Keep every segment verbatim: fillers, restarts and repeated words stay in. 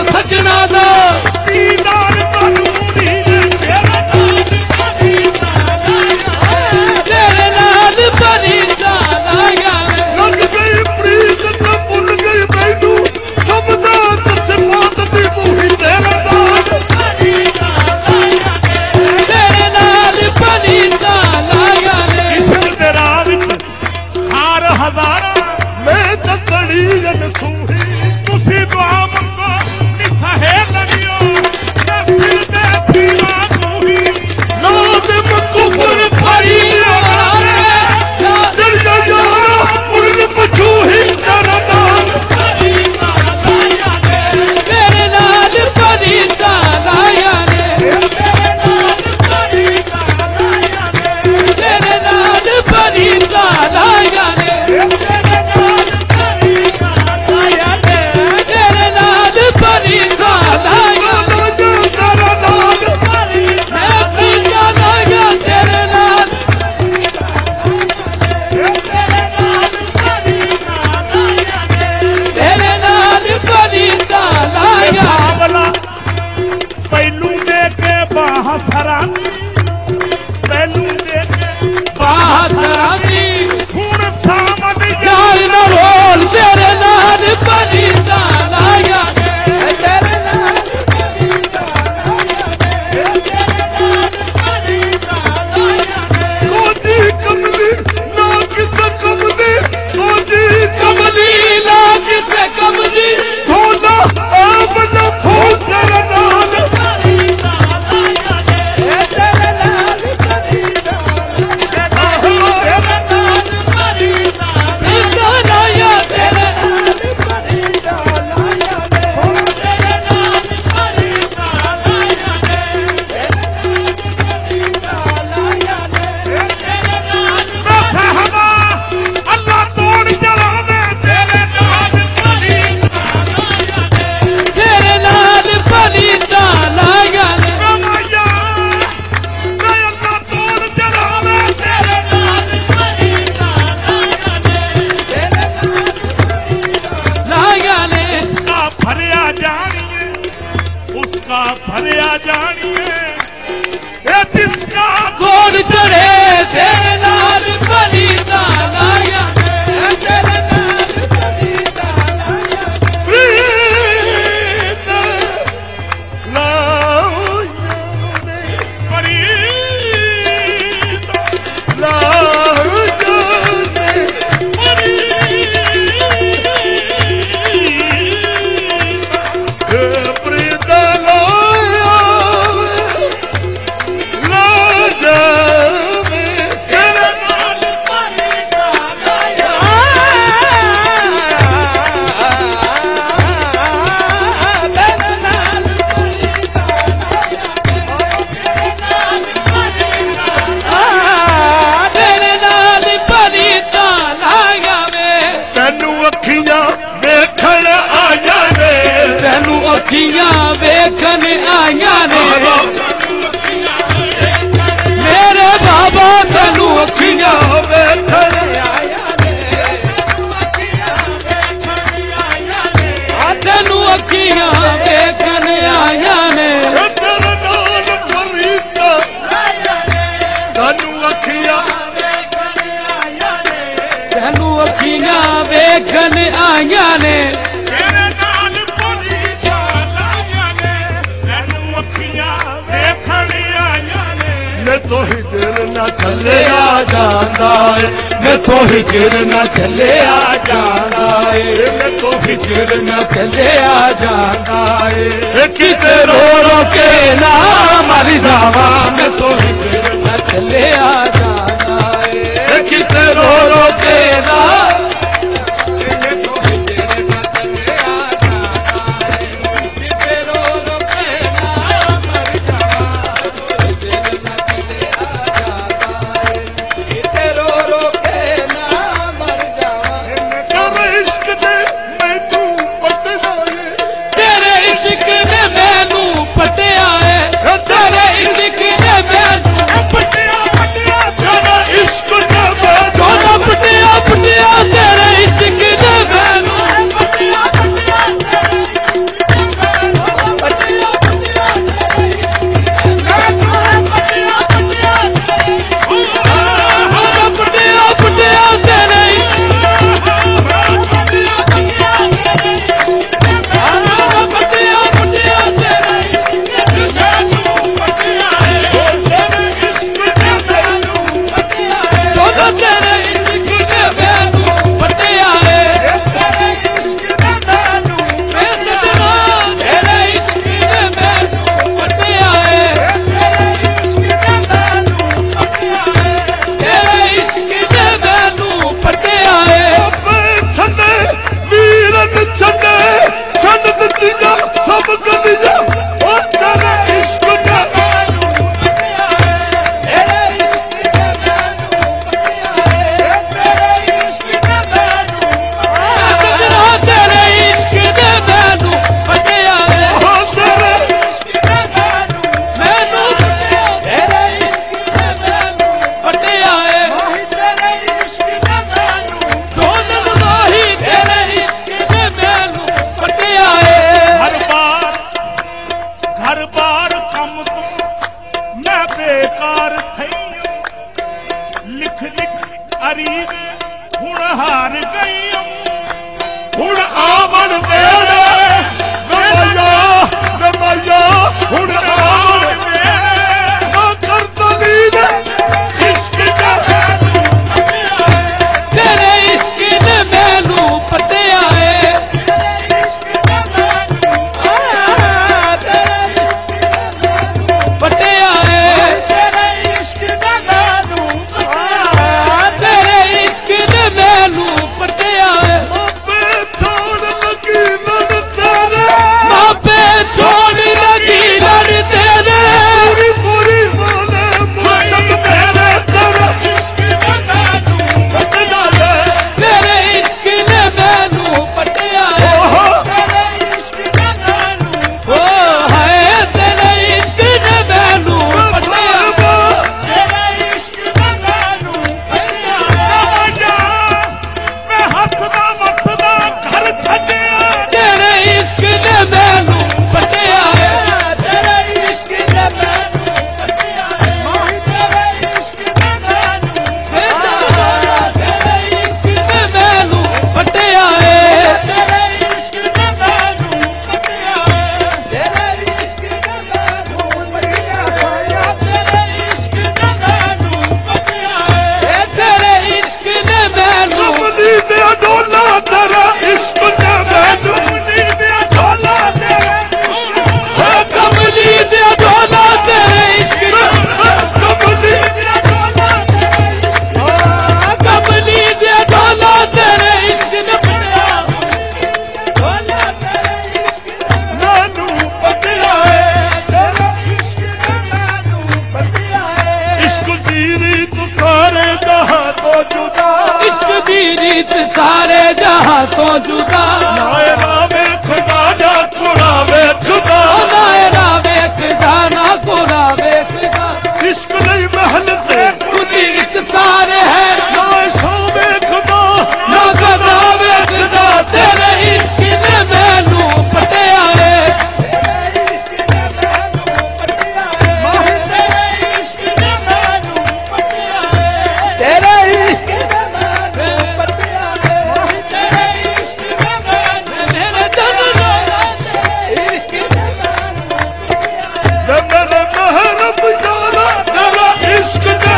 सजना दा दीदार तनूरी तेरे नाल फरीदा लाया लग गई प्रीत ते भुल गई मैनू सब दात सिफात दी मूही तेरे नाल तेरे नाल फरीदा लाया इश्क दे राह विच हार हज़ारा मैं तकड़ी अनसूही तुसी दुआ मंगो निसाहे लड़ियो मैं फिर दे पीवा सूही लाज़िम कुफर फरीदा दरिया यारा उड़न पछूही तेरा नाल तेरे नाल फरीदा लाया तेरे नाल फरीदा लाया तेरे नाल फरीदा लाया तेरा नाल मैं फरीदा लाया तेरे नाल तेरे नाल फरीदा लाया बावला पहलू दे के बाहसरानी पहलू दे के बासरानी हुण सामन यार न बोल तेरे नाल फरीदा लाया तेरे नाल कोजी कमली ना किसे कमली कोजी कमली ला किसे कमली थोला आप ना फूल तेरे नाल तेरे नाल फरीदा फरीदा लाया तेरे नाल फरीदा लाया तेरे नाल फरीदा लाया फरीदा लाया तेरे नाल साहबा अल्लाह तोड़ जलावे तेरे नाल तेरे नाल फरीदा लाया रमाया मैं अल्लाह तोड़ जलावे तेरे नाल लाया ने उसका भरिया जानिए उसका भरिया जानिए ये जिसका जोड़ चढ़े तेरे नाल फरीदा लाया तेरे नाल फरीदा लाया प्रीत लाया ने प्रीत लाया ने प्रीत प्रीत लाया लाया तेरे नाल फरीदा लाया तेरे नाल फरीदा लाया तेरे नाल फरीदा लाया वे तैनू अखियां वेखण आया ने तैनू अखियां वेखन आया ने मेरे बाबा तैनू अखियां वेखन आया ने आ तैनू अखियां वेखन आया ने तेरे नाल फरीदा तैनू अखियां तैनू अखियां वेखन आया ने तेरे नाल फरीदा लाया ने तैनू अखियां वेखण आया ने मैं तो हिजर ना चलिया जांदा है मैं तो हिजर न चले आ जाना है मैं तो हिजर न चले आ जाना है किते रो रो के ना मर जावा मैं तो हिजर न चले आ जाना है किते रो रो के ना मैं तो हिजर न चले आ जाना है किते रो रो के ना मर जावा हिजर न चले आ जाना है किते रो रो के ना मर जावा तेरे इश्क ने मैनू पटना है तेरे इश्क ने मैनू पटिया है तेरे इश्क ने मैनू पटिया पटिया तेरा इश्क ने मैनू पटिया पटिया ਅੱਖਾਂ ਤੋਂ ਜੁਦਾ ਨਾਏ ਰਾਵੇ ਖੁਦਾ ਨਾ ਕੁਰਾ ਵੇਖਦਾ ਨਾ ਰਾ ਵੇਖਦਾ ਨਾ ਕੋਰਾ ਵੇਖਦਾ ਇਸ਼ਕ ਨਹੀਂ ਮਹਿਲ ਤੇ ਤੁਝੀ ਇੱਕ ਸਾਰ ਹੈ ਨਾ ਸੋ ਵੇਖਦਾ ਨਾ ਕਦਾ ਵੇਖਦਾ ਤੇਰੇ ਇਸ਼ਕ ਨੇ ਮੈਨੂੰ ਪਟਿਆ ਏ ਤੇਰੇ ਇਸ਼ਕ ਨੇ ਮੈਨੂੰ ਪਟਿਆ ਏ ਮਾਹੀ ਤੇਰੇ ਇਸ਼ਕ ਨੇ ਮੈਨੂੰ ਪਟਿਆ ਏ ਤੇਰੇ ਇਸ਼ਕ ਨੇ ਮੈਨੂੰ ਪਟਿਆ ਏ ਮਾਹੀ ਤੇਰੇ ਇਸ਼ਕ ਨੇ ਮੈਨੂੰ ਮੇਰੇ ਦਿਲ ਰੋਇਆ ਤੇਰੇ ਇਸ਼ਕ ਨੇ ਮੈਨੂੰ ਪਟਿਆ ਏ ਵੇ ਮੇਰੇ ਮਹਿਰਬ ਜਾਨਾ ਤੇਰਾ ਇਸ਼ਕ ਨੇ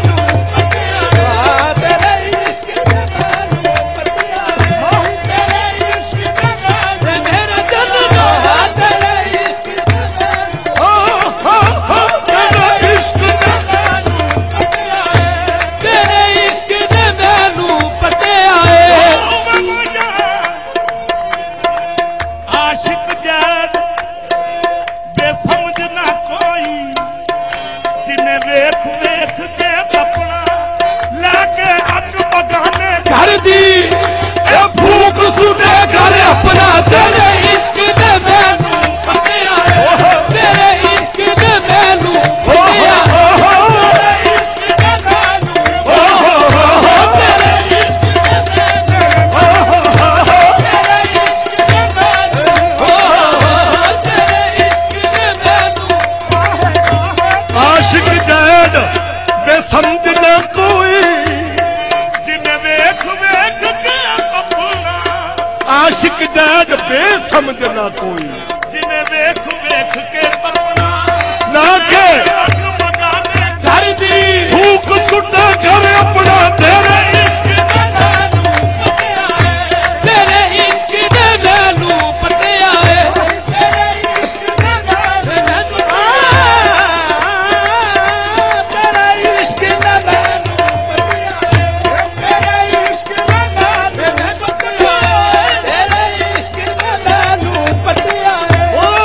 आशिक जैद बेसमझ ना कोई जिन्हें वेख वेख के अपना ना के घर दी भूख सुटा घर अपना तेरे इश्क ने मैनू पटिया है तेरे इश्क ने मैनू पटिया है तेरे इश्क ने मैनू तेरे इश्क ने मैनू पटिया है तेरे इश्क ने मैनू पटिया है तेरे इश्क ने मैनू पटिया है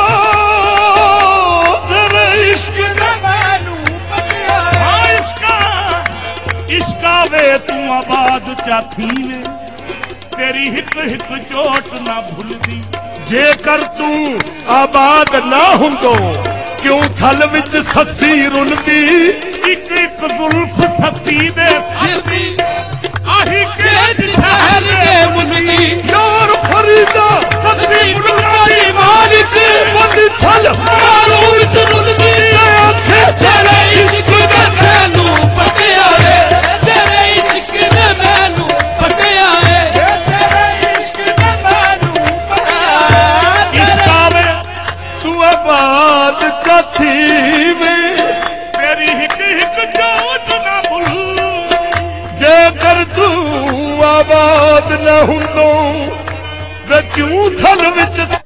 ओ तेरे इश्क ने मैनू पटिया है हाँ इसका इसका वे तू आबाद चाथी वे तेरी हिक हिक चोट ना भूलदी जेकर तू आबाद ना हुंदो क्यों थल विच सस्सी रुलदी एक एक जुल्फ सती दे सिर दी आही के शहर दे मुनदी यार फरीदा सस्ती मुनदी मालिक बंदी थल मारू सुरुल दी आखे तेरे इश्क ने मैनू पटिया है तेरे इश्क ने मैनू पटिया है तेरे इश्क ने मैनू पटिया है इसका वे तू आबाद चाथी में तेरी हिक हिक चोट ना भूल जेकर तू आबाद न हुंदो वे क्यों थल विच